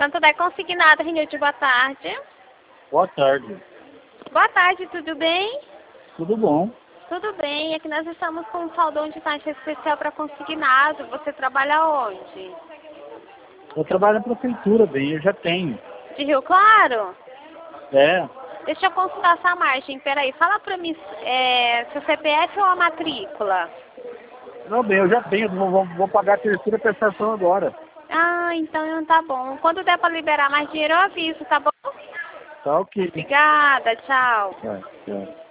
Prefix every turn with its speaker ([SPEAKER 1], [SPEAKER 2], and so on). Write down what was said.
[SPEAKER 1] Santo André Consignado, Rinilde, boa tarde.
[SPEAKER 2] Boa tarde.
[SPEAKER 1] Boa tarde, tudo bem?
[SPEAKER 2] Tudo bom?
[SPEAKER 1] Tudo bem, aqui nós estamos com um saldão de taxa especial para consignado. Você trabalha onde?
[SPEAKER 2] Eu trabalho na prefeitura, bem, eu já tenho.
[SPEAKER 1] De Rio Claro?
[SPEAKER 2] É,
[SPEAKER 1] Deixa eu consultar essa margem, peraí. Fala pra mim, seu CPF ou a matrícula?
[SPEAKER 2] não, bem, eu já tenho, vou pagar a terceira prestação agora.
[SPEAKER 1] Ah, então tá bom. Quando der pra liberar mais dinheiro, eu aviso, tá bom?
[SPEAKER 2] Tá ok.
[SPEAKER 1] Obrigada, tchau.
[SPEAKER 2] Tá, tchau.